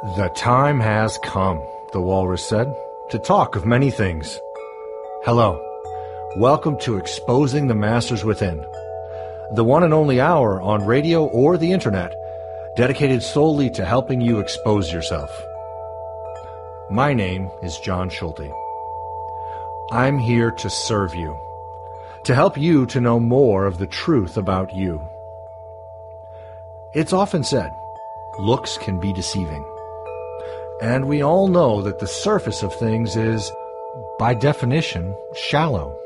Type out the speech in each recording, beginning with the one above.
The time has come, the walrus said, to talk of many things. Hello. Welcome to Exposing the Masters Within, the one and only hour on radio or the internet dedicated solely to helping you expose yourself. My name is John Schulte. I'm here to serve you, to help you to know more of the truth about you. It's often said, looks can be deceiving. And we all know that the surface of things is, by definition, shallow.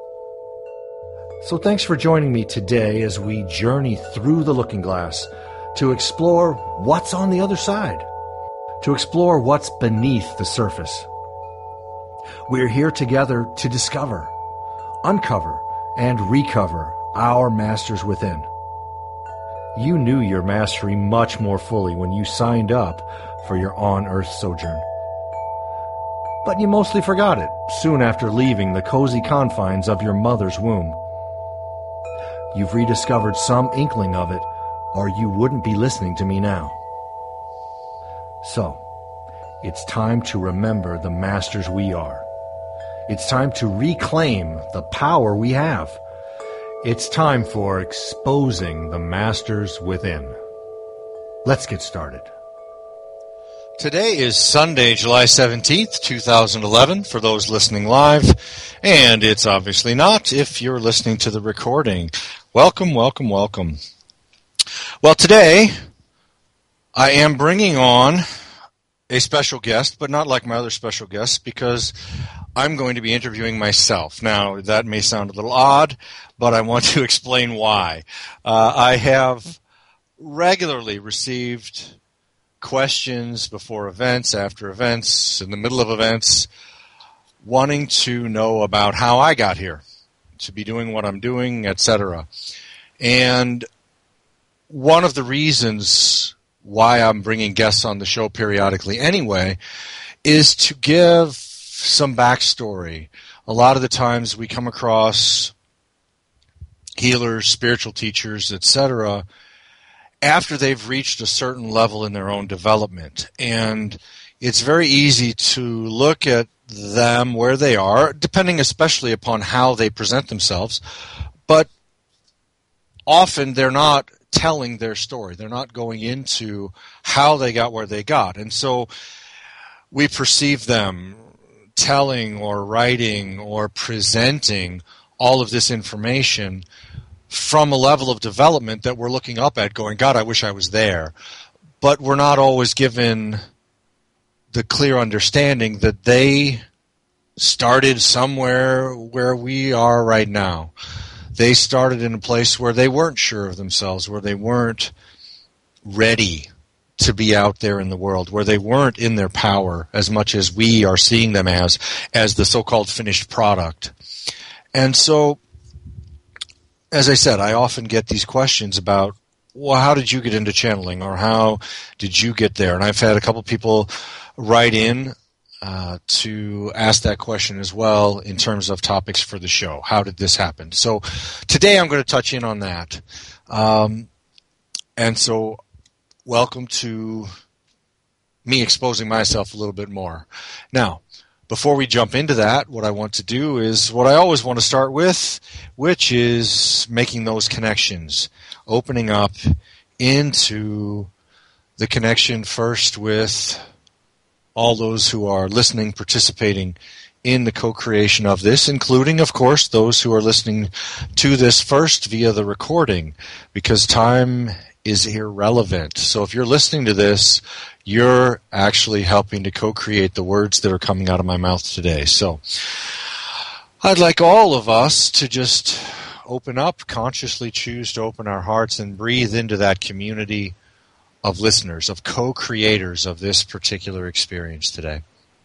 So thanks for joining me today as we journey through the looking glass to explore what's on the other side, to explore what's beneath the surface. We're here together to discover, uncover, and recover our masters within. You knew your mastery much more fully when you signed up for your on-earth sojourn. But you mostly forgot it soon after leaving the cozy confines of your mother's womb. You've rediscovered some inkling of it, or you wouldn't be listening to me now. So, it's time to remember the masters we are. It's time to reclaim the power we have. It's time for exposing the masters within. Let's get started. Today is Sunday, July 17th, 2011, for those listening live, and it's obviously not if you're listening to the recording. Welcome, welcome, welcome. Well, today I am bringing on a special guest, but not like my other special guests, because I'm going to be interviewing myself. Now, that may sound a little odd, but I want to explain why. I have regularly received questions before events, after events, in the middle of events, wanting to know about how I got here, to be doing what I'm doing, etc. And one of the reasons why I'm bringing guests on the show periodically anyway is to give some backstory. A lot of the times we come across healers, spiritual teachers, etc., after they've reached a certain level in their own development. And it's very easy to look at them where they are, depending especially upon how they present themselves, but often they're not telling their story. They're not going into how they got where they got. And so we perceive them telling or writing or presenting all of this information from a level of development that we're looking up at going, God, I wish I was there. But we're not always given the clear understanding that they started somewhere where we are right now. They started in a place where they weren't sure of themselves, where they weren't ready to be out there in the world, where they weren't in their power as much as we are seeing them as the so-called finished product. And so, as I said, I often get these questions about, well, how did you get into channeling, or how did you get there? And I've had a couple people write in to ask that question as well in terms of topics for the show. How did this happen? So today I'm going to touch in on that. And so welcome to me exposing myself a little bit more. Now, before we jump into that, what I want to do is what I always want to start with, which is making those connections, opening up into the connection first with all those who are listening, participating in the co-creation of this, including, of course, those who are listening to this first via the recording, because time is irrelevant. So if you're listening to this, you're actually helping to co-create the words that are coming out of my mouth today. So I'd like all of us to just open up, consciously choose to open our hearts and breathe into that community of listeners, of co-creators of this particular experience today.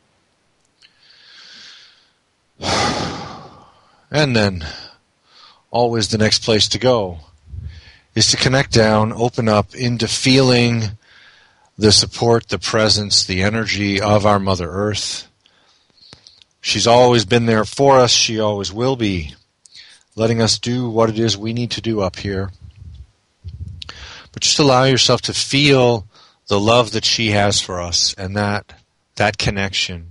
And then always the next place to go is to connect down, open up into feeling the support, the presence, the energy of our Mother Earth. She's always been there for us. She always will be, letting us do what it is we need to do up here. But just allow yourself to feel the love that she has for us, and that connection.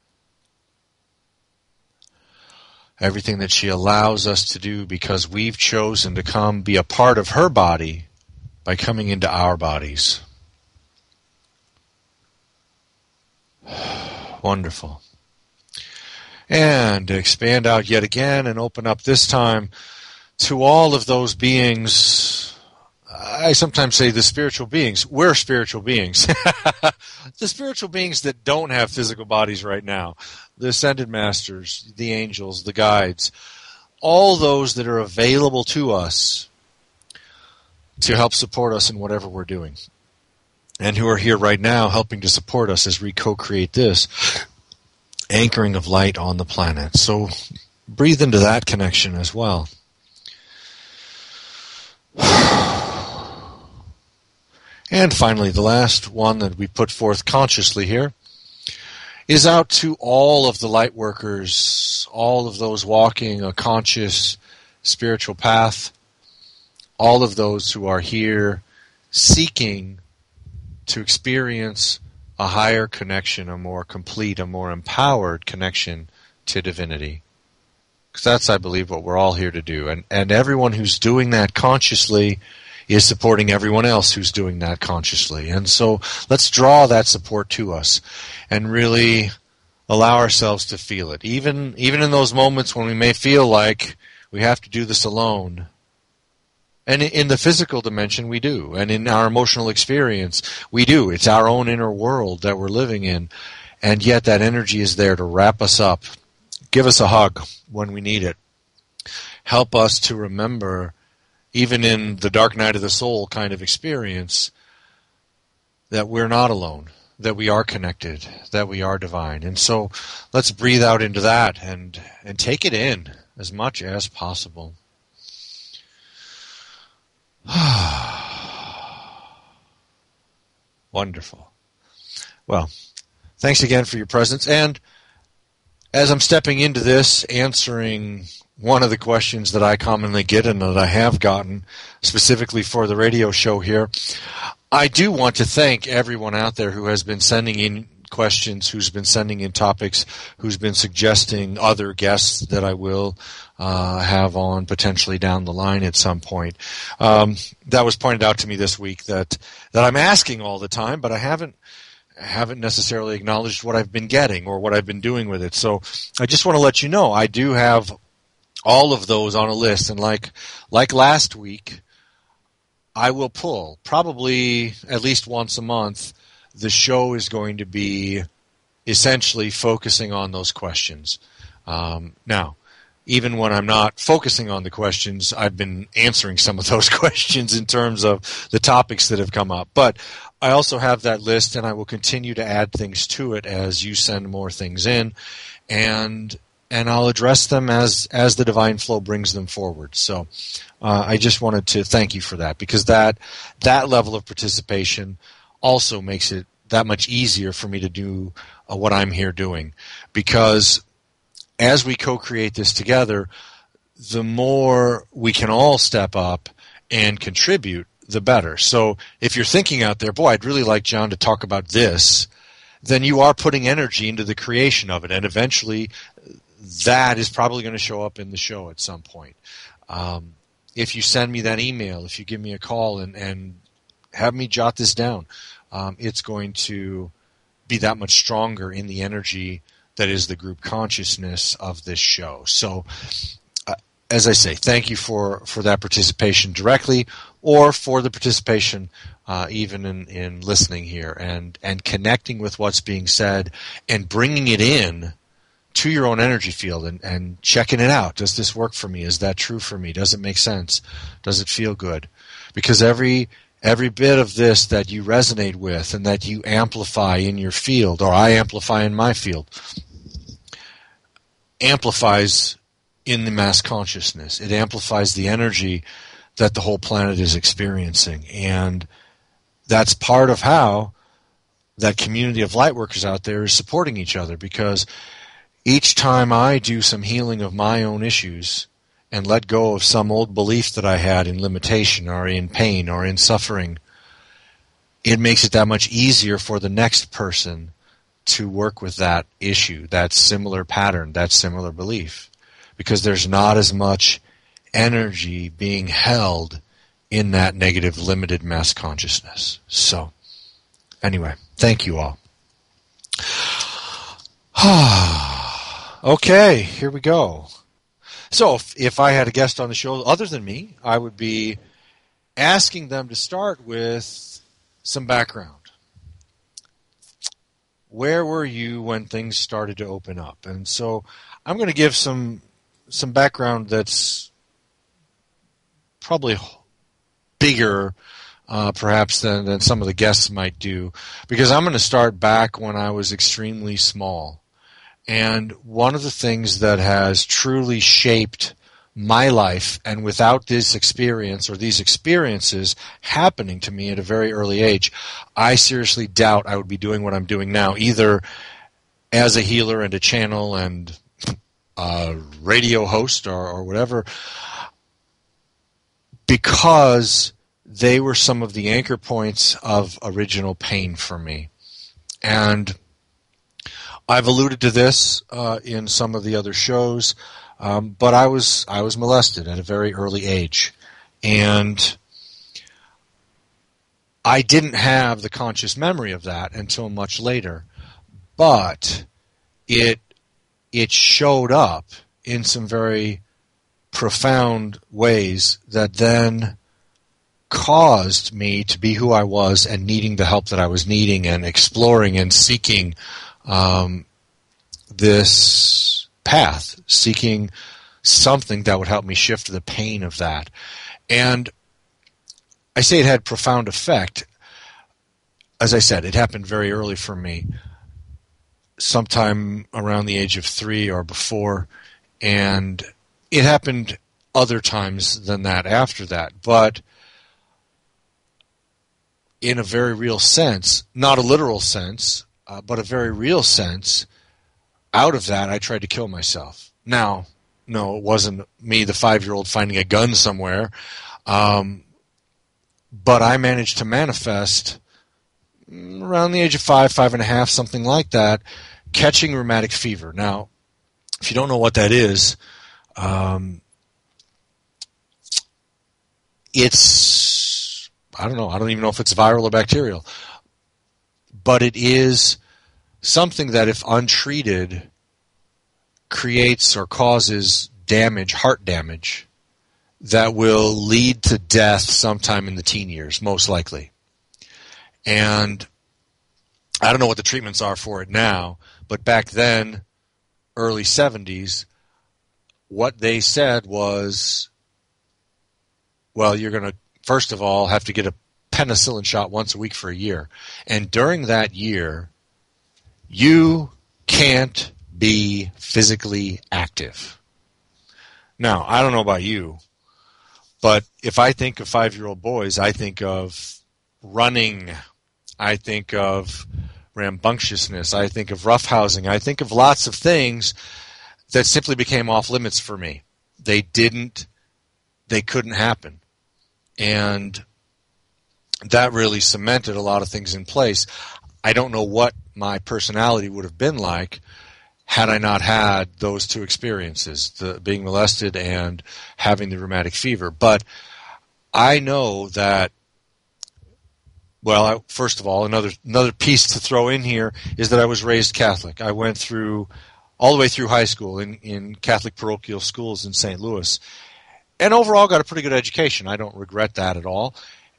Everything that she allows us to do because we've chosen to come be a part of her body by coming into our bodies. Wonderful. And expand out yet again and open up this time to all of those beings. I sometimes say the spiritual beings. We're spiritual beings. The spiritual beings that don't have physical bodies right now. The ascended masters, the angels, the guides. All those that are available to us to help support us in whatever we're doing. And who are here right now helping to support us as we co-create this anchoring of light on the planet. So breathe into that connection as well. And finally, the last one that we put forth consciously here is out to all of the light workers, all of those walking a conscious spiritual path, all of those who are here seeking to experience a higher connection, a more complete, a more empowered connection to divinity. Because that's, I believe, what we're all here to do. And everyone who's doing that consciously is supporting everyone else who's doing that consciously. And so let's draw that support to us and really allow ourselves to feel it. Even in those moments when we may feel like we have to do this alone. And in the physical dimension, we do. And in our emotional experience, we do. It's our own inner world that we're living in. And yet that energy is there to wrap us up, give us a hug when we need it, help us to remember, even in the dark night of the soul kind of experience, that we're not alone, that we are connected, that we are divine. And so let's breathe out into that and take it in as much as possible. Wonderful. Well, thanks again for your presence. And as I'm stepping into this, answering one of the questions that I commonly get and that I have gotten specifically for the radio show here, I do want to thank everyone out there who has been sending in questions, who's been sending in topics, who's been suggesting other guests that I will have on potentially down the line at some point. That was pointed out to me this week that I'm asking all the time, but I haven't necessarily acknowledged what I've been getting or what I've been doing with it. So I just want to let you know I do have all of those on a list, and like last week, I will pull probably at least once a month. The show is going to be essentially focusing on those questions. Now, even when I'm not focusing on the questions, I've been answering some of those questions in terms of the topics that have come up. But I also have that list, and I will continue to add things to it as you send more things in, and I'll address them as the divine flow brings them forward. So I just wanted to thank you for that, because that level of participation also makes it that much easier for me to do what I'm here doing. Because as we co-create this together, the more we can all step up and contribute, the better. So if you're thinking out there, boy, I'd really like John to talk about this, then you are putting energy into the creation of it, and eventually that is probably going to show up in the show at some point. If you send me that email, if you give me a call and have me jot this down, it's going to be that much stronger in the energy that is the group consciousness of this show. So, as I say, thank you for that participation directly, or for the participation even in listening here and connecting with what's being said and bringing it in to your own energy field and checking it out. Does this work for me? Is that true for me? Does it make sense? Does it feel good? Because every bit of this that you resonate with and that you amplify in your field, or I amplify in my field, amplifies in the mass consciousness. It amplifies the energy that the whole planet is experiencing. And that's part of how that community of lightworkers out there is supporting each other, because each time I do some healing of my own issues and let go of some old belief that I had in limitation or in pain or in suffering, it makes it that much easier for the next person to work with that issue, that similar pattern, that similar belief, because there's not as much energy being held in that negative limited mass consciousness. So, anyway, thank you all. Okay, here we go. So, if I had a guest on the show other than me, I would be asking them to start with some background. Where were you when things started to open up? And so I'm going to give some background that's probably bigger, perhaps, than some of the guests might do, because I'm going to start back when I was extremely small. And one of the things that has truly shaped my life, and without this experience or these experiences happening to me at a very early age, I seriously doubt I would be doing what I'm doing now, either as a healer and a channel and a radio host or whatever, because they were some of the anchor points of original pain for me. And I've alluded to this in some of the other shows, but I was molested at a very early age, and I didn't have the conscious memory of that until much later, but it showed up in some very profound ways that then caused me to be who I was and needing the help that I was needing and exploring and seeking this path, seeking something that would help me shift the pain of that. And I say it had profound effect. As I said, it happened very early for me, sometime around the age of 3 or before, and it happened other times than that after that. But in a very real sense, not a literal sense, but a very real sense, out of that I tried to kill myself. Now, no, it wasn't me, the 5-year-old, finding a gun somewhere, but I managed to manifest around the age of 5, 5.5, something like that, catching rheumatic fever. Now, if you don't know what that is, it's, I don't know, I don't even know if it's viral or bacterial, but it is something that, if untreated, creates or causes damage, heart damage, that will lead to death sometime in the teen years, most likely. And I don't know what the treatments are for it now, but back then, early 70s, what they said was, well, you're going to, first of all, have to get a penicillin shot once a week for a year. And during that year, you can't be physically active. Now, I don't know about you, but if I think of 5-year-old boys, I think of running, I think of rambunctiousness, I think of roughhousing, I think of lots of things that simply became off limits for me. They couldn't happen. And that really cemented a lot of things in place. I don't know what my personality would have been like had I not had those two experiences, the being molested and having the rheumatic fever. But I know that, well, first of all, another piece to throw in here is that I was raised Catholic. I went through all the way through high school in Catholic parochial schools in St. Louis, and overall got a pretty good education. I don't regret that at all.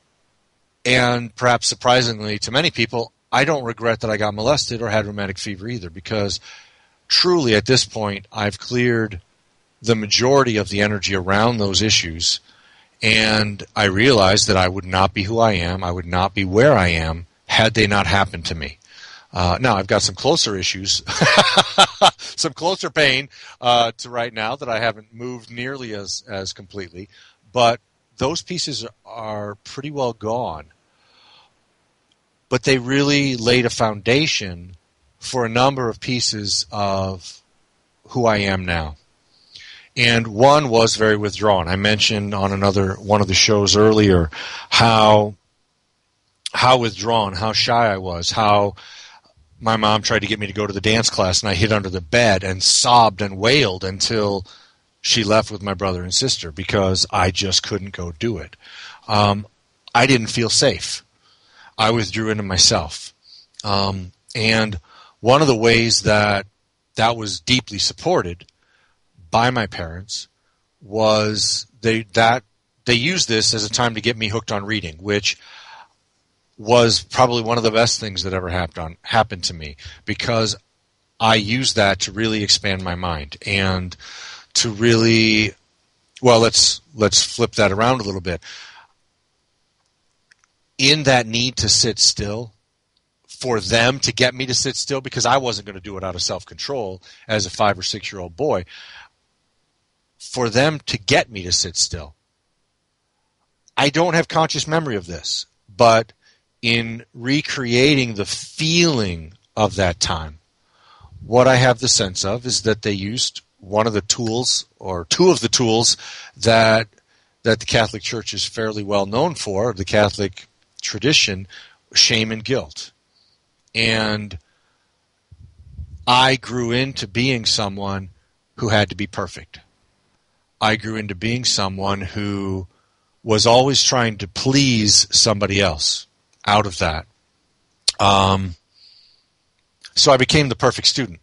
And perhaps surprisingly to many people, I don't regret that I got molested or had rheumatic fever either, because truly at this point I've cleared the majority of the energy around those issues, and I realized that I would not be who I am, I would not be where I am, had they not happened to me. Now, I've got some closer issues, some closer pain to right now that I haven't moved nearly as completely, but those pieces are pretty well gone. But they really laid a foundation for a number of pieces of who I am now. And one was very withdrawn. I mentioned on one of the shows earlier how how withdrawn, how shy I was, how my mom tried to get me to go to the dance class, and I hid under the bed and sobbed and wailed until she left with my brother and sister because I just couldn't go do it. I didn't feel safe. I withdrew into myself. And one of the ways that was deeply supported by my parents was they used this as a time to get me hooked on reading, which was probably one of the best things that ever happened to me, because I used that to really expand my mind and to really, well, let's flip that around a little bit. In that need to sit still, for them to get me to sit still, because I wasn't going to do it out of self-control as a 5 or 6 year old boy, for them to get me to sit still. I don't have conscious memory of this, but in recreating the feeling of that time, what I have the sense of is that they used one of the tools, or two of the tools, that the Catholic Church is fairly well known for, the Catholic tradition, shame and guilt. And I grew into being someone who had to be perfect. I grew into being someone who was always trying to please somebody else out of that. So I became the perfect student.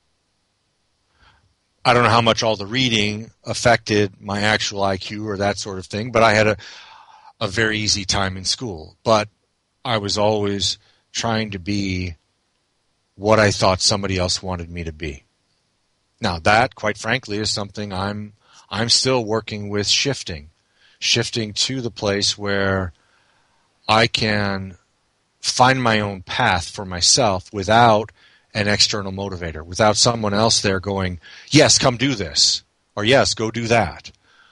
I don't know how much all the reading affected my actual IQ or that sort of thing, but I had a very easy time in school. But I was always trying to be what I thought somebody else wanted me to be. Now that, quite frankly, is something I'm still working with shifting to the place where I can find my own path for myself without an external motivator, without someone else there going, yes, come do this, or yes, go do that.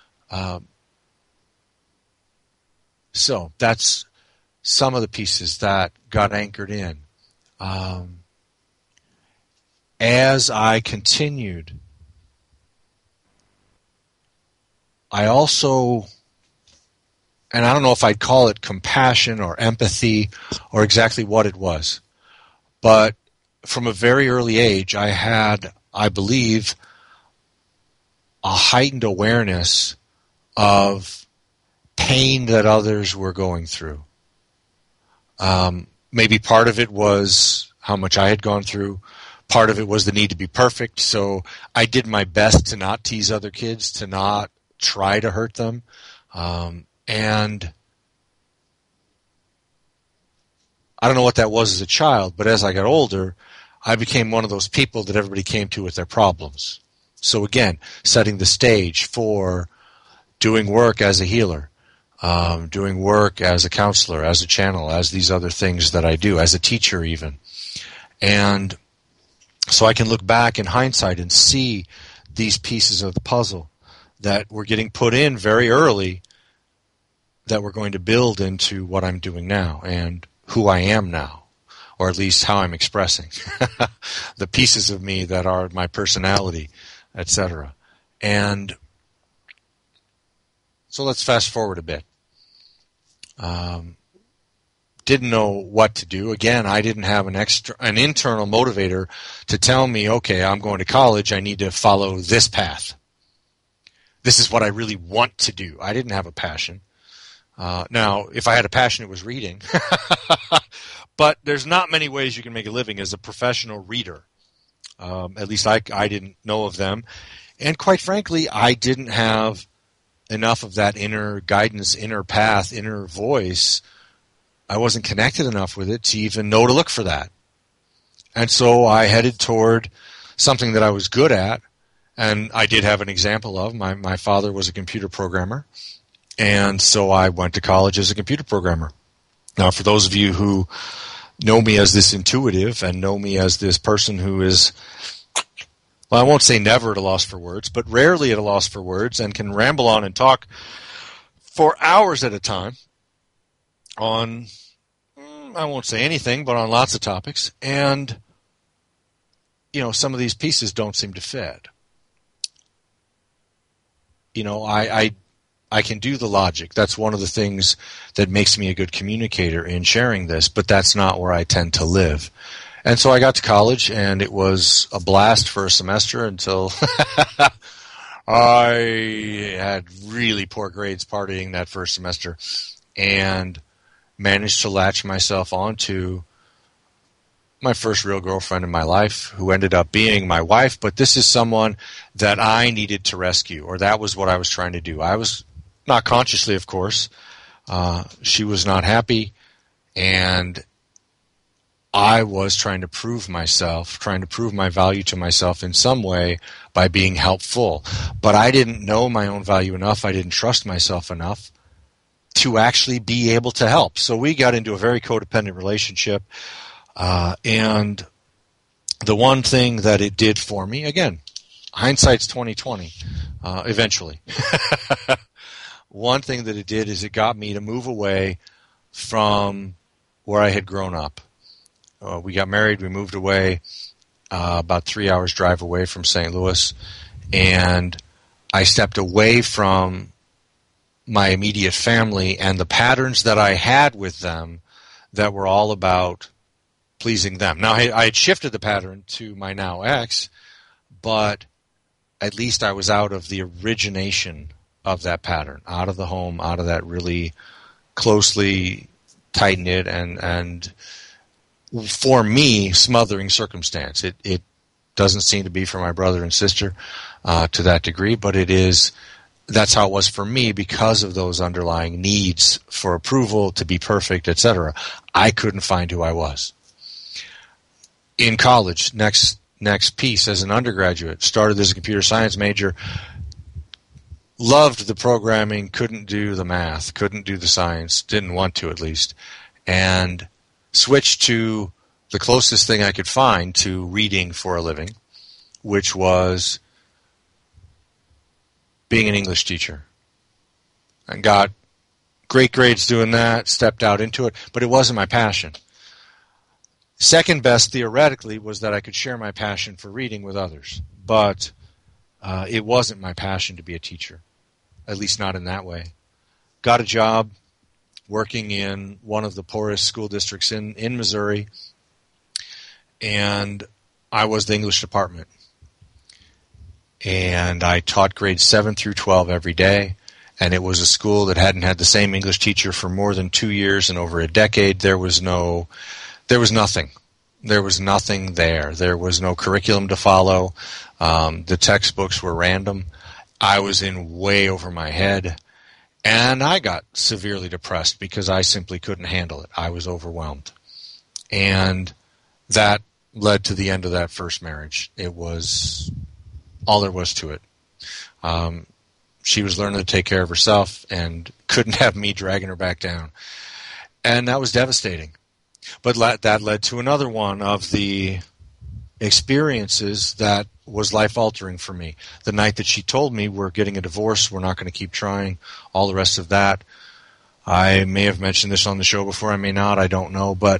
So that's some of the pieces that got anchored in. As I continued, I also, and I don't know if I'd call it compassion or empathy or exactly what it was, but from a very early age, I had, I believe, a heightened awareness of pain that others were going through. Maybe part of it was how much I had gone through. Part of it was the need to be perfect. So I did my best to not tease other kids, to not try to hurt them. And I don't know what that was as a child, but as I got older, I became one of those people that everybody came to with their problems. So again, setting the stage for doing work as a healer, doing work as a counselor, as a channel, as these other things that I do, as a teacher even. And so I can look back in hindsight and see these pieces of the puzzle that were getting put in very early that we're going to build into what I'm doing now and who I am now, or at least how I'm expressing the pieces of me that are my personality, etc. And so let's fast forward a bit. Didn't know what to do. Again, I didn't have an internal motivator to tell me, okay, I'm going to college, I need to follow this path. This is what I really want to do. I didn't have a passion. Now, if I had a passion, it was reading. But there's not many ways you can make a living as a professional reader. At least I didn't know of them. And quite frankly, I didn't have enough of that inner guidance, inner path, inner voice. I wasn't connected enough with it to even know to look for that. And so I headed toward something that I was good at, and I did have an example of. My father was a computer programmer, and so I went to college as a computer programmer. Now, for those of you who know me as this intuitive and know me as this person who is, well, I won't say never at a loss for words, but rarely at a loss for words, and can ramble on and talk for hours at a time on, I won't say anything, but on lots of topics. And, you know, some of these pieces don't seem to fit. You know, I I can do the logic. That's one of the things that makes me a good communicator in sharing this, but that's not where I tend to live. And so I got to college, and it was a blast for a semester until I had really poor grades partying that first semester and managed to latch myself onto my first real girlfriend in my life, who ended up being my wife. But this is someone that I needed to rescue, or that was what I was trying to do. I was not consciously, of course. She was not happy, and I was trying to prove myself, trying to prove my value to myself in some way by being helpful. But I didn't know my own value enough. I didn't trust myself enough to actually be able to help. So we got into a very codependent relationship. And the one thing that it did for me, again, hindsight's 20/20, eventually. One thing that it did is it got me to move away from where I had grown up. We got married, we moved away, about 3 hours drive away from St. Louis, and I stepped away from my immediate family and the patterns that I had with them that were all about pleasing them. Now, I had shifted the pattern to my now ex, but at least I was out of the origination of that pattern, out of the home, out of that really closely tight-knit and for me, smothering circumstance. It doesn't seem to be for my brother and sister to that degree, but that's how it was for me because of those underlying needs for approval, to be perfect, etc. I couldn't find who I was. In college, next piece, as an undergraduate, started as a computer science major, loved the programming, couldn't do the math, couldn't do the science, didn't want to at least, and switched to the closest thing I could find to reading for a living, which was being an English teacher. And got great grades doing that, stepped out into it, but it wasn't my passion. Second best, theoretically, was that I could share my passion for reading with others, but it wasn't my passion to be a teacher, at least not in that way. Got a job working in one of the poorest school districts in Missouri, and I was the English department. And I taught grades 7 through 12 every day, and it was a school that hadn't had the same English teacher for more than 2 years and over a decade. There was nothing. There was nothing there. There was no curriculum to follow. The textbooks were random. I was in way over my head, and I got severely depressed because I simply couldn't handle it. I was overwhelmed. And that led to the end of that first marriage. It was all there was to it. She was learning to take care of herself and couldn't have me dragging her back down. And that was devastating. But that led to another one of the experiences that was life-altering for me. The night that she told me, we're getting a divorce, we're not going to keep trying, all the rest of that. I may have mentioned this on the show before, I may not, I don't know, but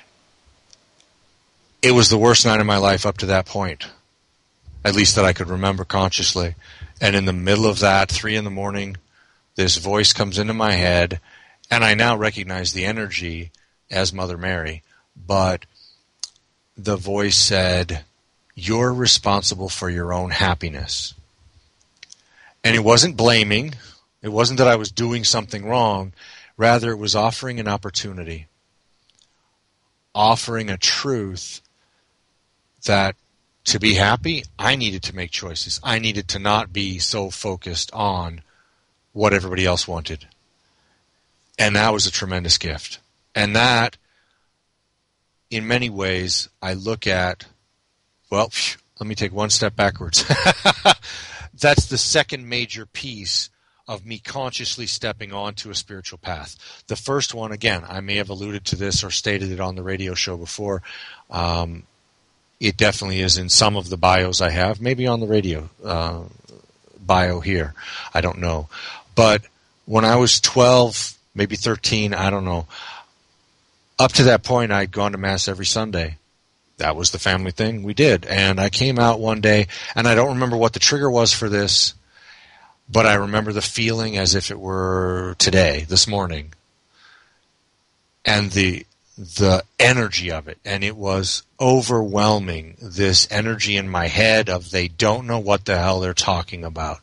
it was the worst night of my life up to that point, at least that I could remember consciously. And in the middle of that, 3 a.m, this voice comes into my head, and I now recognize the energy as Mother Mary, but the voice said, "You're responsible for your own happiness." And it wasn't blaming. It wasn't that I was doing something wrong. Rather, it was offering an opportunity, offering a truth that to be happy, I needed to make choices. I needed to not be so focused on what everybody else wanted. And that was a tremendous gift. And that, in many ways, I look at, well, let me take one step backwards. That's the second major piece of me consciously stepping onto a spiritual path. The first one, again, I may have alluded to this or stated it on the radio show before. It definitely is in some of the bios I have, maybe on the radio bio here. I don't know. But when I was 12, maybe 13, I don't know, up to that point, I'd gone to Mass every Sunday. That was the family thing we did. And I came out one day, and I don't remember what the trigger was for this, But I remember the feeling as if it were today, this morning, and the energy of it. And it was overwhelming, this energy in my head of they don't know what the hell they're talking about.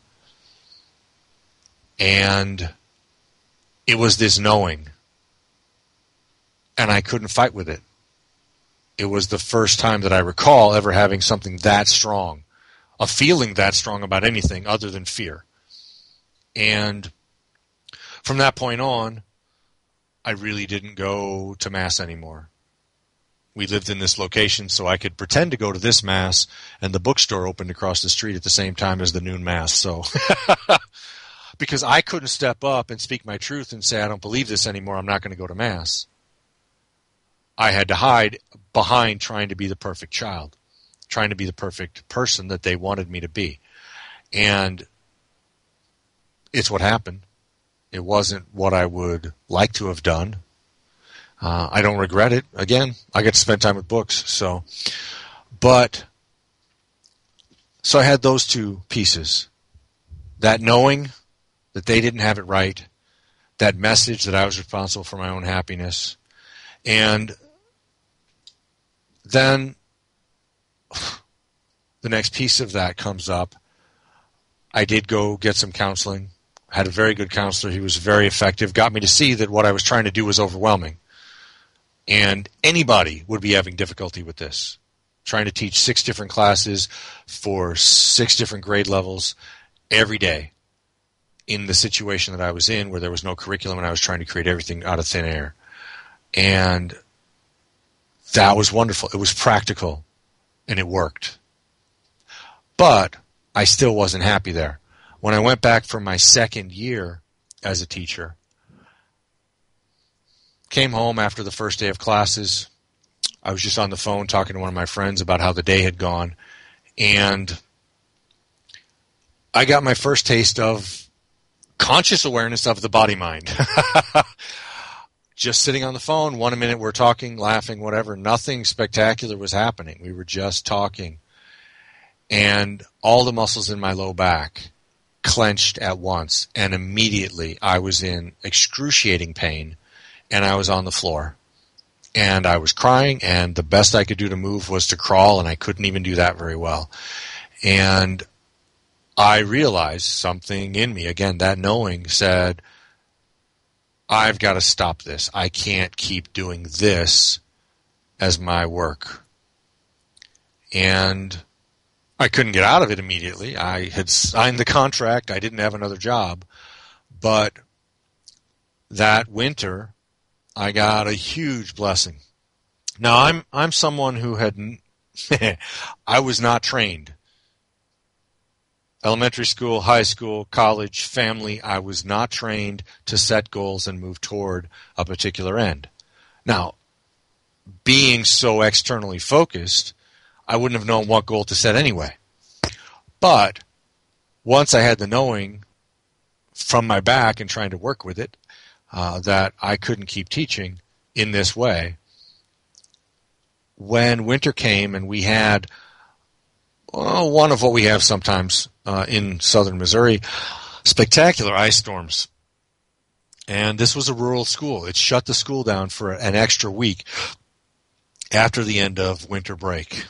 And it was this knowing. And I couldn't fight with it. It was the first time that I recall ever having something that strong, a feeling that strong about anything other than fear. And from that point on, I really didn't go to Mass anymore. We lived in this location, so I could pretend to go to this Mass, and the bookstore opened across the street at the same time as the noon Mass. So, because I couldn't step up and speak my truth and say, I don't believe this anymore, I'm not going to go to Mass. I had to hide behind trying to be the perfect child, trying to be the perfect person that they wanted me to be. And it's what happened. It wasn't what I would like to have done. I don't regret it. Again, I get to spend time with books. So I had those two pieces. That knowing that they didn't have it right, that message that I was responsible for my own happiness, and then the next piece of that comes up. I did go get some counseling. Had a very good counselor. He was very effective. Got me to see that what I was trying to do was overwhelming. And anybody would be having difficulty with this. Trying to teach 6 different classes for 6 different grade levels every day in the situation that I was in, where there was no curriculum and I was trying to create everything out of thin air. And that was wonderful. It was practical and it worked. But I still wasn't happy there. When I went back for my second year as a teacher, came home after the first day of classes. I was just on the phone talking to one of my friends about how the day had gone, and I got my first taste of conscious awareness of the body-mind. Just sitting on the phone, 1 minute we're talking, laughing, whatever. Nothing spectacular was happening. We were just talking. And all the muscles in my low back clenched at once, and immediately I was in excruciating pain, and I was on the floor. And I was crying, and the best I could do to move was to crawl, and I couldn't even do that very well. And I realized something in me, again, that knowing said, I've got to stop this. I can't keep doing this as my work. And I couldn't get out of it immediately. I had signed the contract. I didn't have another job. But that winter, I got a huge blessing. Now, I'm someone who had I was not trained. Elementary school, high school, college, family, I was not trained to set goals and move toward a particular end. Now, being so externally focused, I wouldn't have known what goal to set anyway. But once I had the knowing from my back and trying to work with it, that I couldn't keep teaching in this way, when winter came and we had one of what we have sometimes in southern Missouri, spectacular ice storms. And this was a rural school. It shut the school down for an extra week after the end of winter break.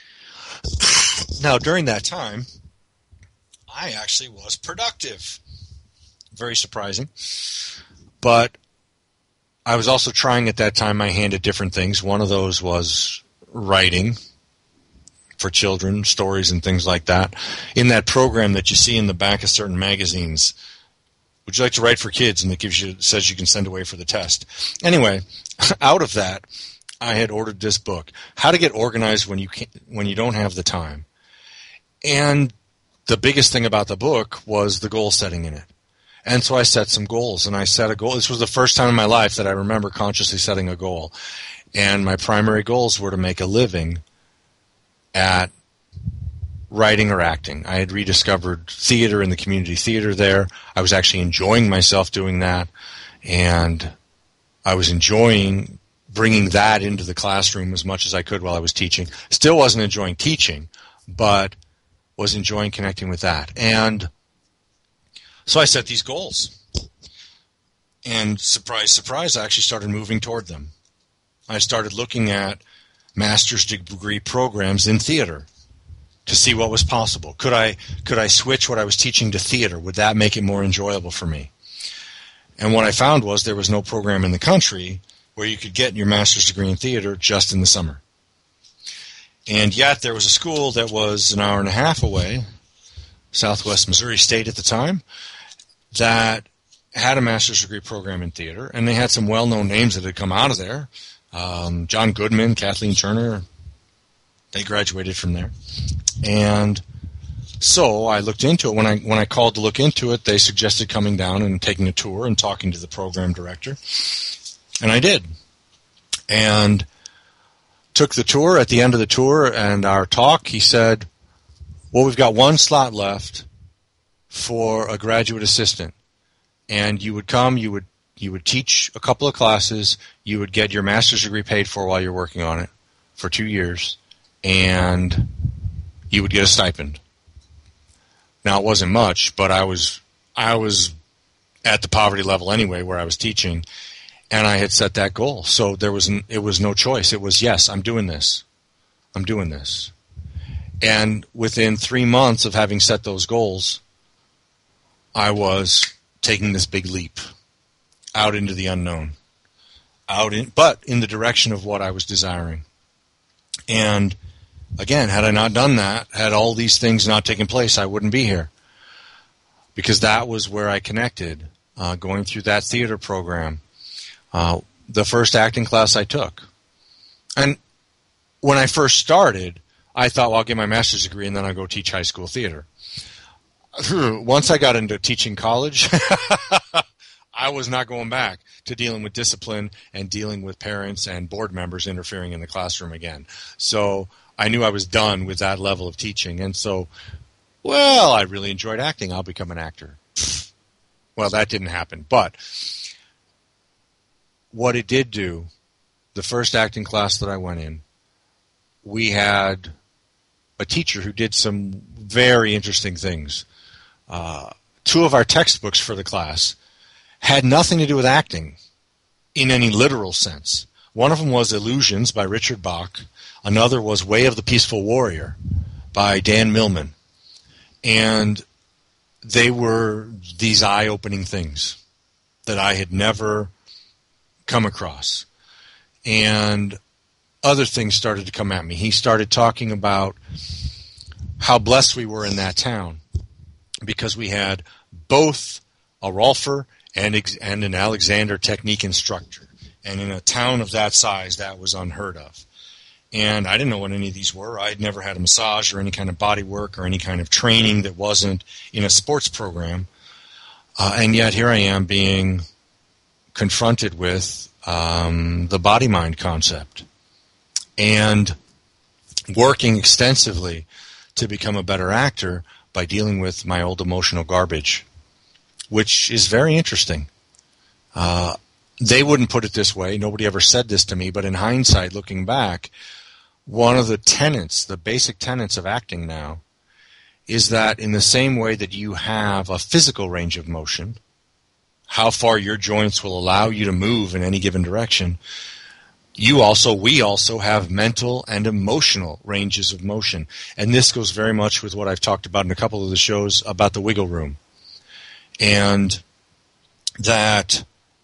Now, during that time, I actually was productive. Very surprising. But I was also trying at that time my hand at different things. One of those was writing for children, stories and things like that. In that program that you see in the back of certain magazines, would you like to write for kids? And it says you can send away for the test. Anyway, out of that, I had ordered this book, How to Get Organized When You Don't Have the Time. And the biggest thing about the book was the goal setting in it. And so I set some goals, and I set a goal. This was the first time in my life that I remember consciously setting a goal. And my primary goals were to make a living at writing or acting. I had rediscovered theater and the community theater there. I was actually enjoying myself doing that, and I was enjoying bringing that into the classroom as much as I could while I was teaching. Still wasn't enjoying teaching, but was enjoying connecting with that. And So I set these goals. And surprise, surprise, I actually started moving toward them. I started looking at master's degree programs in theater to see what was possible. Could I switch what I was teaching to theater? Would that make it more enjoyable for me? And what I found was there was no program in the country where you could get your master's degree in theater just in the summer. And yet there was a school that was an hour and a half away, Southwest Missouri State at the time, that had a master's degree program in theater, and they had some well-known names that had come out of there. John Goodman, Kathleen Turner, they graduated from there. And so I looked into it. When I called to look into it, they suggested coming down and taking a tour and talking to the program director. And I did. And took the tour. At the end of the tour and our talk, he said, well, we've got one slot left for a graduate assistant. And you would come, you would teach a couple of classes, you would get your master's degree paid for while you're working on it for 2 years, and you would get a stipend. Now, it wasn't much, but I was at the poverty level anyway where I was teaching, and I had set that goal. So it was no choice. It was, yes, I'm doing this. I'm doing this. And within 3 months of having set those goals, I was taking this big leap out into the unknown, but in the direction of what I was desiring. And again, had I not done that, had all these things not taken place, I wouldn't be here. Because that was where I connected, going through that theater program, the first acting class I took. And when I first started, I thought, well, I'll get my master's degree and then I'll go teach high school theater. Once I got into teaching college, I was not going back to dealing with discipline and dealing with parents and board members interfering in the classroom again. So I knew I was done with that level of teaching. And so, well, I really enjoyed acting. I'll become an actor. Well, that didn't happen. But what it did do, the first acting class that I went in, we had a teacher who did some very interesting things. 2 of our textbooks for the class had nothing to do with acting in any literal sense. One of them was Illusions by Richard Bach. Another was Way of the Peaceful Warrior by Dan Millman. And they were these eye-opening things that I had never come across. And other things started to come at me. He started talking about how blessed we were in that town because we had both a Rolfer and an Alexander technique instructor. And in a town of that size, that was unheard of. And I didn't know what any of these were. I had never had a massage or any kind of body work or any kind of training that wasn't in a sports program. And yet here I am being confronted with the body-mind concept and working extensively to become a better actor by dealing with my old emotional garbage, which is very interesting. They wouldn't put it this way. Nobody ever said this to me, but in hindsight, looking back, one of the tenets, the basic tenets of acting now, is that in the same way that you have a physical range of motion, how far your joints will allow you to move in any given direction, we also have mental and emotional ranges of motion. And this goes very much with what I've talked about in a couple of the shows about the wiggle room. And that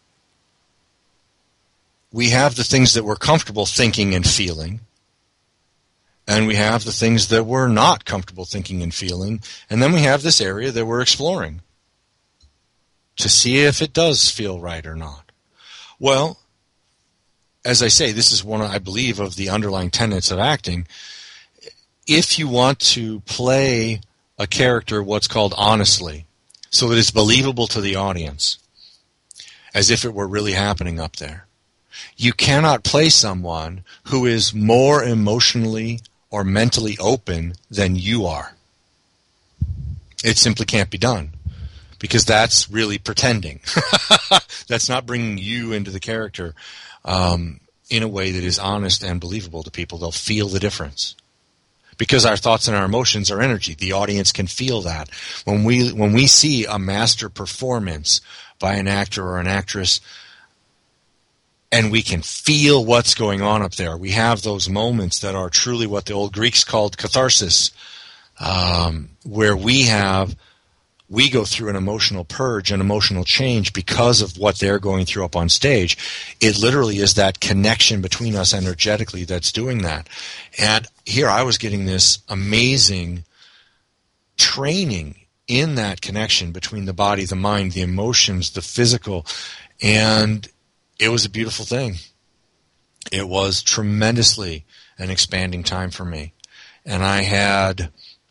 we have the things that we're comfortable thinking and feeling, and we have the things that we're not comfortable thinking and feeling, and then we have this area that we're exploring to see if it does feel right or not. Well, as I say, this is one, I believe, of the underlying tenets of acting. If you want to play a character what's called honestly, so that it's believable to the audience, as if it were really happening up there, you cannot play someone who is more emotionally or mentally open than you are. It simply can't be done, because that's really pretending. That's not bringing you into the character in a way that is honest and believable to people. They'll feel the difference. because our thoughts and our emotions are energy. The audience can feel that. When we see a master performance by an actor or an actress, and we can feel what's going on up there, we have those moments that are truly what the old Greeks called catharsis, where we go through an emotional purge, an emotional change because of what they're going through up on stage. It literally is that connection between us energetically that's doing that. And here I was getting this amazing training in that connection between the body, the mind, the emotions, the physical, and it was a beautiful thing. It was tremendously an expanding time for me. And I had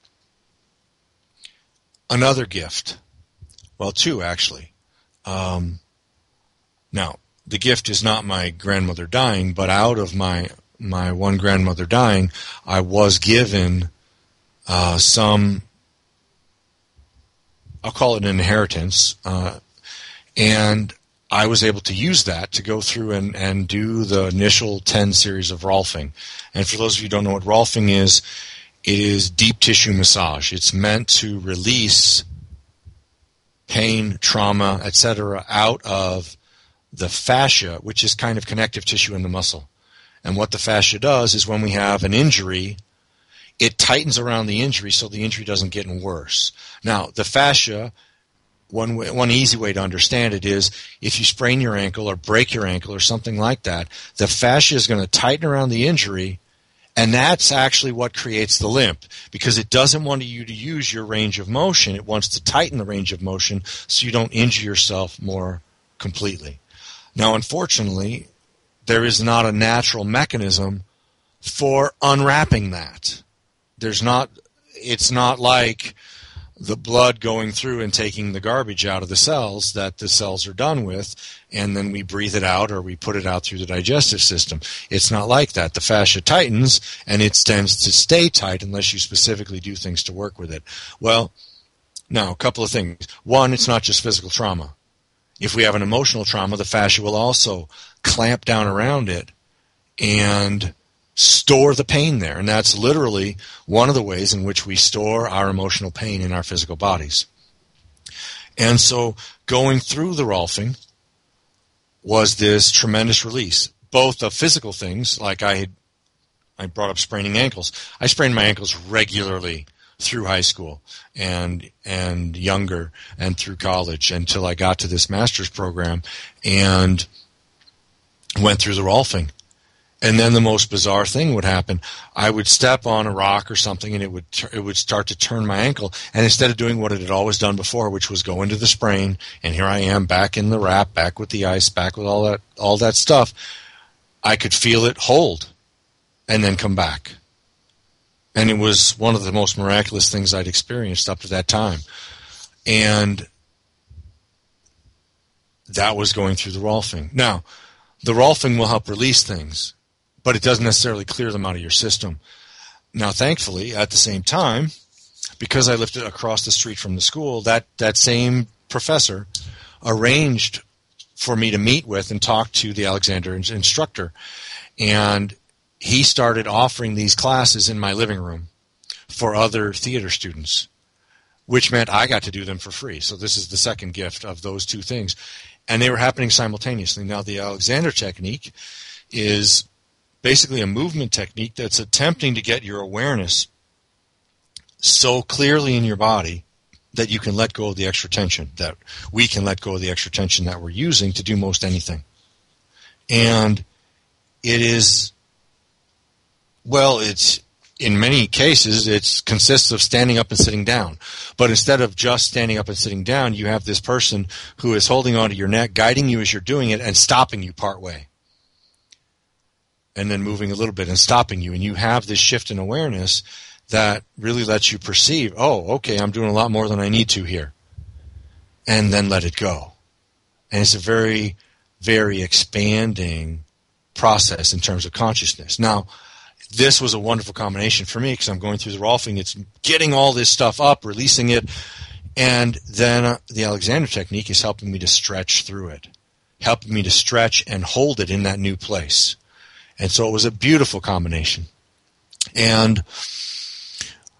another gift. Well, two, actually. Now, the gift is not my grandmother dying, but out of my one grandmother dying, I was given some, I'll call it an inheritance, and I was able to use that to go through and do the initial 10 series of Rolfing. And for those of you who don't know what Rolfing is, it is deep tissue massage. It's meant to release pain, trauma, etc. out of the fascia, which is kind of connective tissue in the muscle. And what the fascia does is when we have an injury, it tightens around the injury so the injury doesn't get worse. Now, the fascia, one easy way to understand it is if you sprain your ankle or break your ankle or something like that, the fascia is going to tighten around the injury. And that's actually what creates the limp, because it doesn't want you to use your range of motion. It wants to tighten the range of motion so you don't injure yourself more completely. Now, unfortunately, there is not a natural mechanism for unwrapping that. It's not like the blood going through and taking the garbage out of the cells that the cells are done with, and then we breathe it out or we put it out through the digestive system. It's not like that. The fascia tightens, and it tends to stay tight unless you specifically do things to work with it. Well, now, a couple of things. One, it's not just physical trauma. If we have an emotional trauma, the fascia will also clamp down around it and store the pain there. And that's literally one of the ways in which we store our emotional pain in our physical bodies. And so going through the Rolfing was this tremendous release, both of physical things, like I brought up spraining ankles. I sprained my ankles regularly through high school and younger and through college until I got to this master's program and went through the Rolfing. And then the most bizarre thing would happen. I would step on a rock or something, and it would start to turn my ankle. And instead of doing what it had always done before, which was go into the sprain, and here I am back in the wrap, back with the ice, back with all that stuff, I could feel it hold and then come back. And it was one of the most miraculous things I'd experienced up to that time. And that was going through the Rolfing. Now, the Rolfing will help release things, but it doesn't necessarily clear them out of your system. Now, thankfully, at the same time, because I lived across the street from the school, that same professor arranged for me to meet with and talk to the Alexander instructor. And he started offering these classes in my living room for other theater students, which meant I got to do them for free. So this is the second gift of those two things. And they were happening simultaneously. Now, the Alexander technique is basically a movement technique that's attempting to get your awareness so clearly in your body that you can let go of the extra tension, that we can let go of the extra tension that we're using to do most anything. And it is, well, it's, in many cases, it consists of standing up and sitting down. But instead of just standing up and sitting down, you have this person who is holding onto your neck, guiding you as you're doing it, and stopping you partway. And then moving a little bit and stopping you. And you have this shift in awareness that really lets you perceive, oh, okay, I'm doing a lot more than I need to here. And then let it go. And it's a very, very expanding process in terms of consciousness. Now, this was a wonderful combination for me because I'm going through the Rolfing. It's getting all this stuff up, releasing it, and then the Alexander technique is helping me to stretch through it, helping me to stretch and hold it in that new place. And so it was a beautiful combination. And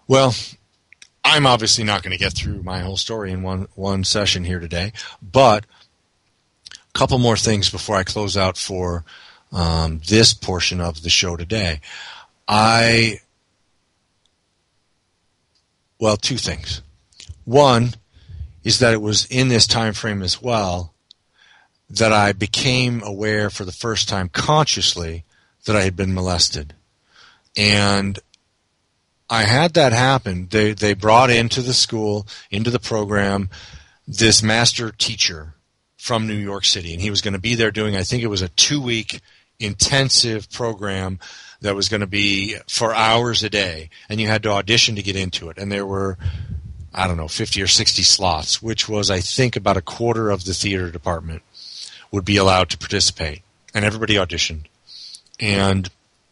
Well, I'm obviously not going to get through my whole story in one session here today, but a couple more things before I close out for this portion of the show today. Two things. One is that it was in this time frame as well that I became aware for the first time consciously that I had been molested. And I had that happen. They brought into the school, into the program, this master teacher from New York City. And he was going to be there doing, I think it was a 2-week intensive program that was going to be for hours a day. And you had to audition to get into it. And there were, 50 or 60 slots, which was, I think, about a quarter of the theater department would be allowed to participate. And everybody auditioned. And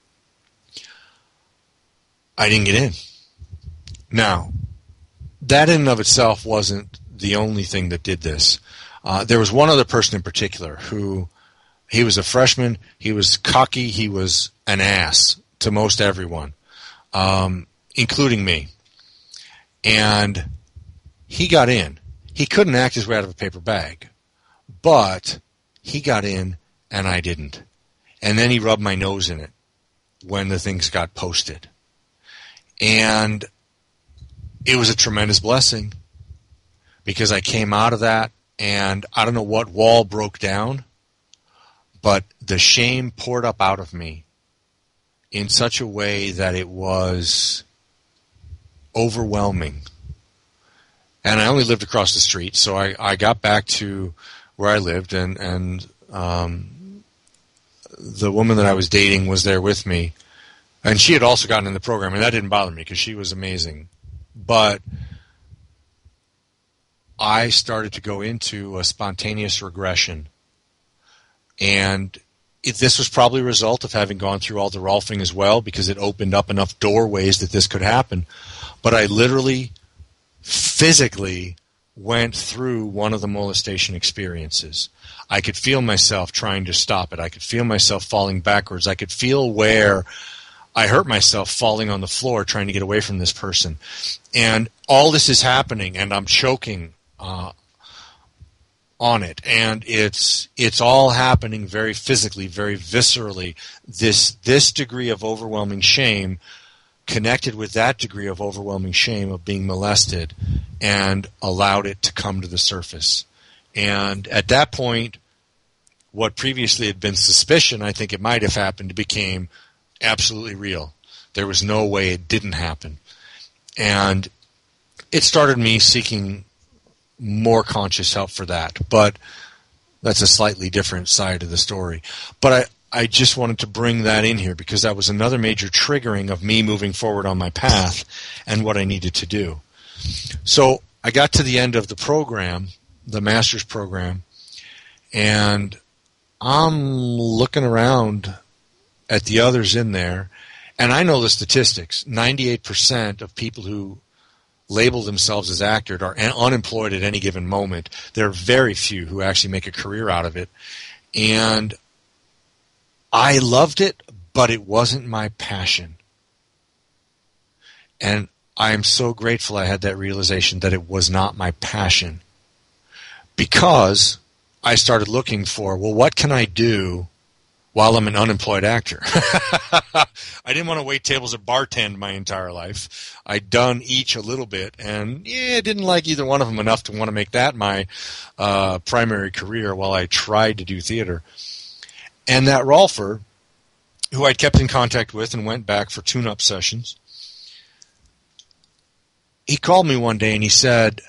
I didn't get in. Now, that in and of itself wasn't the only thing that did this. There was one other person in particular who, he was a freshman, he was cocky, he was an ass to most everyone, including me. And he got in. He couldn't act his way out of a paper bag, but he got in and I didn't. And then he rubbed my nose in it when the things got posted. And it was a tremendous blessing because I came out of that and I don't know what wall broke down, but the shame poured up out of me in such a way that it was overwhelming. And I only lived across the street, so I got back to where I lived, and the woman that I was dating was there with me. And she had also gotten in the program, and that didn't bother me because she was amazing. But I started to go into a spontaneous regression. And this was probably a result of having gone through all the Rolfing as well, because it opened up enough doorways that this could happen. But I literally, physically went through one of the molestation experiences. I could feel myself trying to stop it. I could feel myself falling backwards. I could feel where I hurt myself falling on the floor trying to get away from this person. And all this is happening, and I'm choking on it. And it's all happening very physically, very viscerally. This degree of overwhelming shame connected with that degree of overwhelming shame of being molested and allowed it to come to the surface. And at that point, what previously had been suspicion, I think it might have happened, became absolutely real. There was no way it didn't happen. And it started me seeking more conscious help for that. But that's a slightly different side of the story. But I just wanted to bring that in here because that was another major triggering of me moving forward on my path and what I needed to do. So I got to the end of the program, the master's program, and I'm looking around at the others in there, and I know the statistics. 98% of people who label themselves as actors are unemployed at any given moment. There are very few who actually make a career out of it. And I loved it, but it wasn't my passion. And I am so grateful I had that realization that it was not my passion, because I started looking for, well, what can I do while I'm an unemployed actor? I didn't want to wait tables or bartend my entire life. I'd done each a little bit, and I didn't like either one of them enough to want to make that my primary career while I tried to do theater. And that Rolfer, who I'd kept in contact with and went back for tune-up sessions, he called me one day and he said,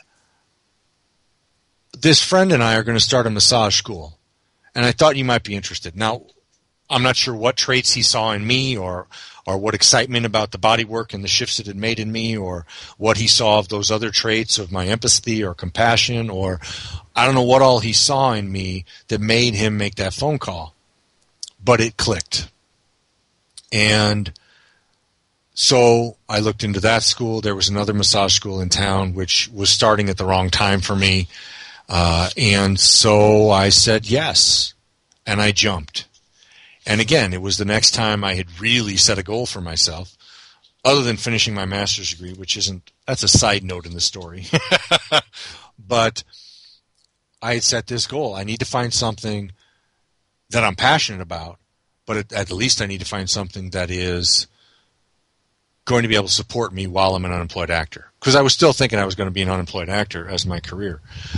this friend and I are going to start a massage school, and I thought you might be interested. Now, I'm not sure what traits he saw in me or what excitement about the body work and the shifts it had made in me, or what he saw of those other traits of my empathy or compassion, or I don't know what all he saw in me that made him make that phone call. But it clicked. And so I looked into that school. There was another massage school in town which was starting at the wrong time for me. And so I said yes, and I jumped. And again, it was the next time I had really set a goal for myself. other than finishing my master's degree, that's a side note in the story. But I had set this goal. I need to find something that I'm passionate about, but at the least I need to find something that is going to be able to support me while I'm an unemployed actor. Because I was still thinking I was going to be an unemployed actor as my career.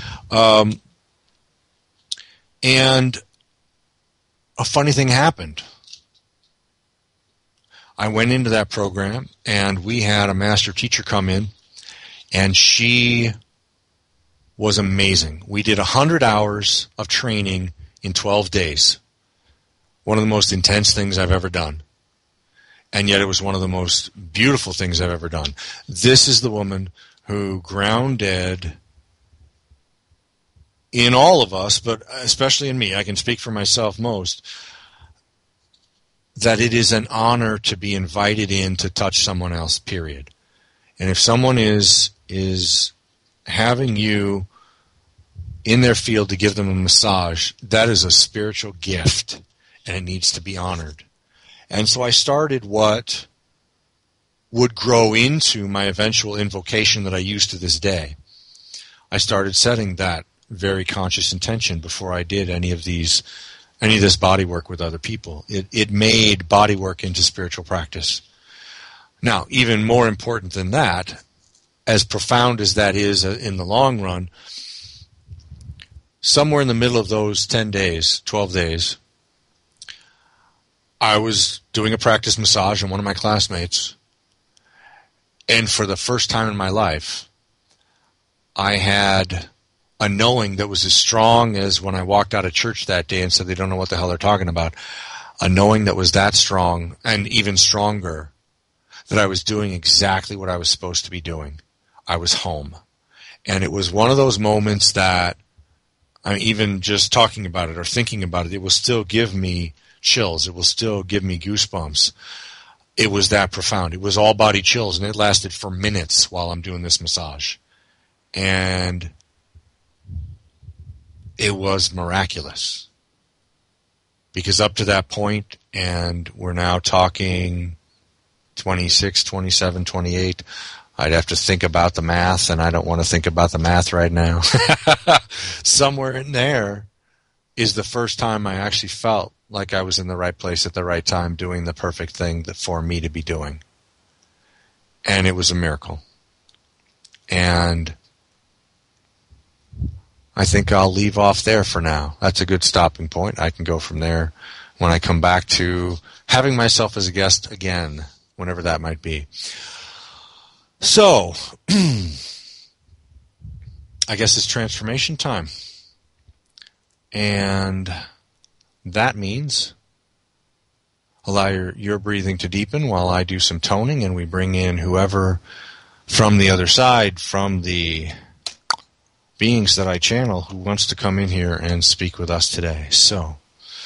And a funny thing happened. I went into that program, and we had a master teacher come in, and she was amazing. We did 100 hours of training in 12 days. One of the most intense things I've ever done. And yet it was one of the most beautiful things I've ever done. This is the woman who grounded in all of us, but especially in me, I can speak for myself most, that it is an honor to be invited in to touch someone else, period. And if someone is having you in their field to give them a massage, that is a spiritual gift, and it needs to be honored. And so I started what would grow into my eventual invocation that I use to this day. I started setting that very conscious intention before I did any of this body work with other people. It made body work into spiritual practice. Now, even more important than that, as profound as that is in the long run, somewhere in the middle of those 10 days, 12 days, I was doing a practice massage on one of my classmates, and for the first time in my life, I had a knowing that was as strong as when I walked out of church that day and said they don't know what the hell they're talking about. A knowing that was that strong and even stronger that I was doing exactly what I was supposed to be doing. I was home. And it was one of those moments that, even just talking about it or thinking about it, it will still give me chills. It will still give me goosebumps. It was that profound. It was all body chills, and it lasted for minutes while I'm doing this massage. And it was miraculous. Because up to that point, and we're now talking 26, 27, 28, I'd have to think about the math, and I don't want to think about the math right now. Somewhere in there is the first time I actually felt like I was in the right place at the right time doing the perfect thing for me to be doing. And it was a miracle. And I think I'll leave off there for now. That's a good stopping point. I can go from there when I come back to having myself as a guest again, whenever that might be. So, I guess it's transformation time. And that means allow your breathing to deepen while I do some toning, and we bring in whoever from the other side, from the beings that I channel, who wants to come in here and speak with us today. So,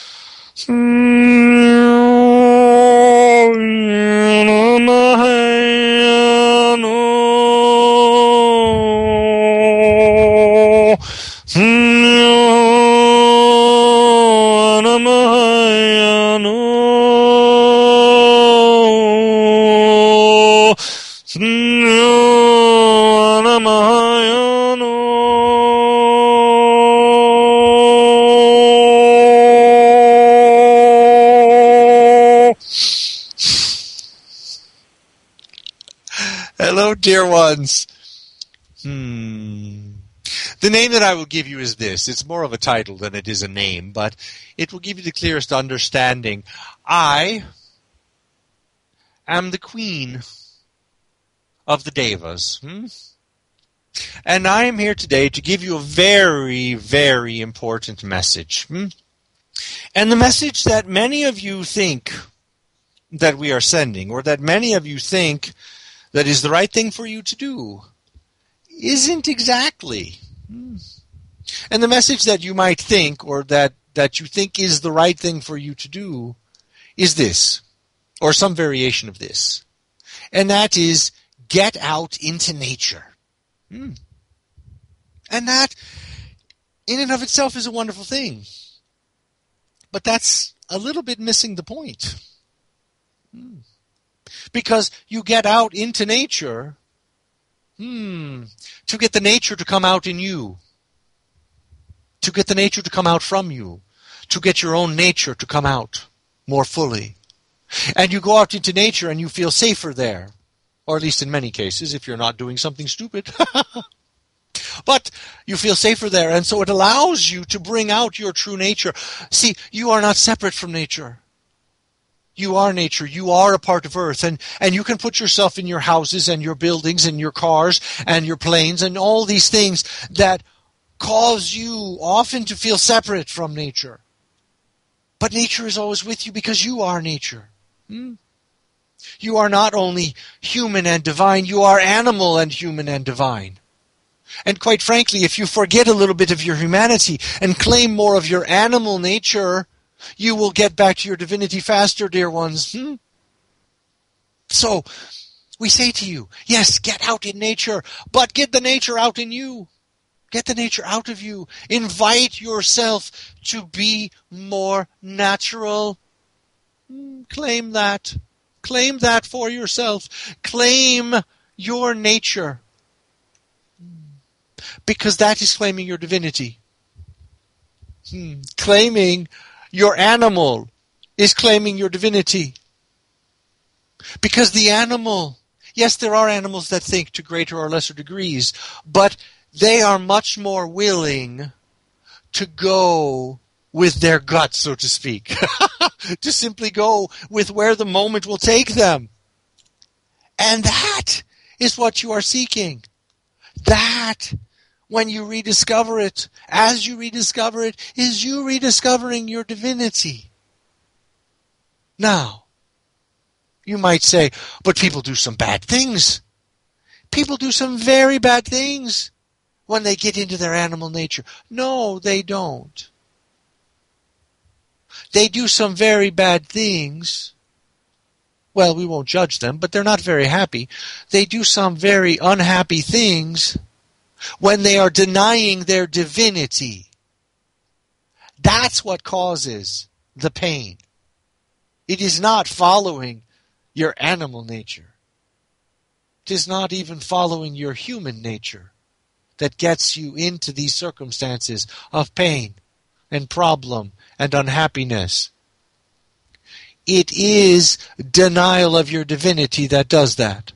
hello, dear ones. The name that I will give you is this. It's more of a title than it is a name, but it will give you the clearest understanding. I am the queen of the Devas. And I am here today to give you a very, very important message. And the message that many of you think that we are sending, or that many of you think that is the right thing for you to do, isn't exactly. And the message that you might think, or that you think is the right thing for you to do, is this, or some variation of this. And that is, get out into nature. And that, in and of itself, is a wonderful thing. But that's a little bit missing the point. Because you get out into nature to get the nature to come out in you, to get the nature to come out from you, to get your own nature to come out more fully. And you go out into nature and you feel safer there, or at least in many cases, if you're not doing something stupid. But you feel safer there, and so it allows you to bring out your true nature. See, you are not separate from nature. You are nature. You are a part of Earth. And you can put yourself in your houses and your buildings and your cars and your planes and all these things that cause you often to feel separate from nature. But nature is always with you because you are nature. You are not only human and divine, you are animal and human and divine. And quite frankly, if you forget a little bit of your humanity and claim more of your animal nature, you will get back to your divinity faster, dear ones. So, we say to you, yes, get out in nature, but get the nature out in you. Get the nature out of you. Invite yourself to be more natural. Claim that. Claim that for yourself. Claim your nature. Because that is claiming your divinity. Claiming your animal is claiming your divinity. Because the animal, yes, there are animals that think to greater or lesser degrees, but they are much more willing to go with their gut, so to speak. To simply go with where the moment will take them. And that is what you are seeking. That, when you rediscover it, as you rediscover it, is you rediscovering your divinity. Now, you might say, but people do some bad things. People do some very bad things when they get into their animal nature. No, they don't. They do some very bad things. Well, we won't judge them, but they're not very happy. They do some very unhappy things when they are denying their divinity. That's what causes the pain. It is not following your animal nature. It is not even following your human nature that gets you into these circumstances of pain and problem and unhappiness. It is denial of your divinity that does that.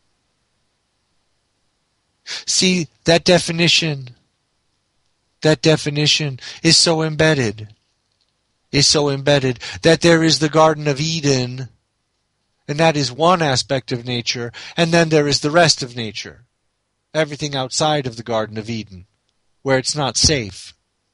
See, that definition is so embedded that there is the Garden of Eden, and that is one aspect of nature, and then there is the rest of nature, everything outside of the Garden of Eden, where it's not safe.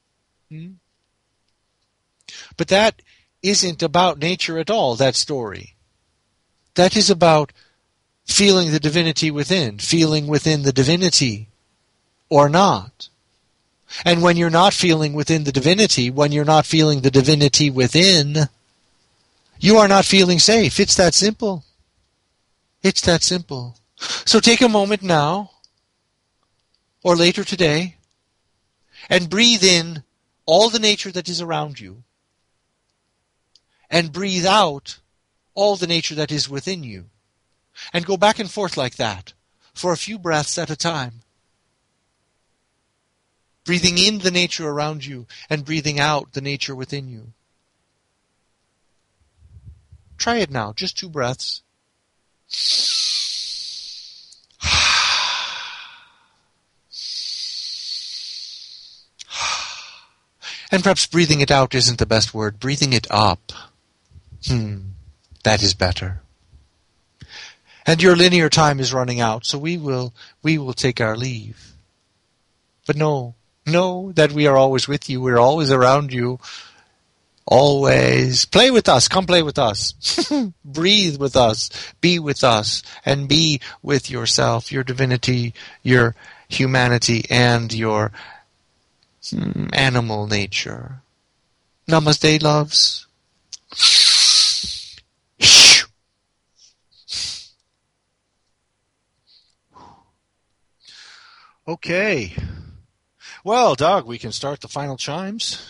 But that isn't about nature at all, that story. That is about feeling the divinity within, feeling within the divinity, or not. And when you're not feeling within the divinity, when you're not feeling the divinity within, you are not feeling safe. It's that simple. It's that simple. So take a moment now, or later today, and breathe in all the nature that is around you, and breathe out all the nature that is within you. And go back and forth like that for a few breaths at a time. Breathing in the nature around you and breathing out the nature within you. Try it now, just 2 breaths. And perhaps breathing it out isn't the best word. Breathing it up. That is better. And your linear time is running out, so we will take our leave. But know that we are always with you. We're always around you. Always. Play with us. Come play with us. Breathe with us. Be with us. And be with yourself, your divinity, your humanity, and your animal nature. Namaste, loves. Okay. Well, Doug, we can start the final chimes.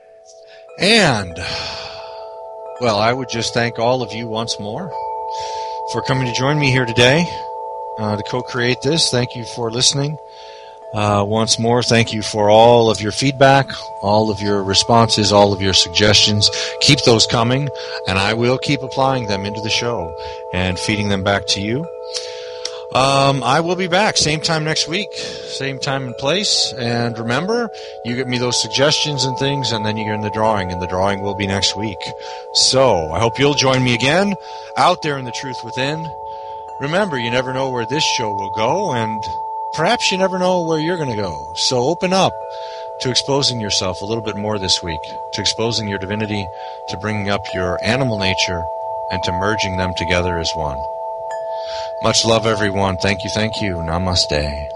And, well, I would just thank all of you once more for coming to join me here today to co-create this. Thank you for listening. Once more, thank you for all of your feedback, all of your responses, all of your suggestions. Keep those coming, and I will keep applying them into the show and feeding them back to you. I will be back same time next week, same time and place. And remember, you get me those suggestions and things, and then you're in the drawing, and the drawing will be next week. So I hope you'll join me again out there in the truth within. Remember, you never know where this show will go, and perhaps you never know where you're going to go. So open up to exposing yourself a little bit more this week, to exposing your divinity, to bringing up your animal nature, and to merging them together as one. Much love, everyone. Thank you. Namaste.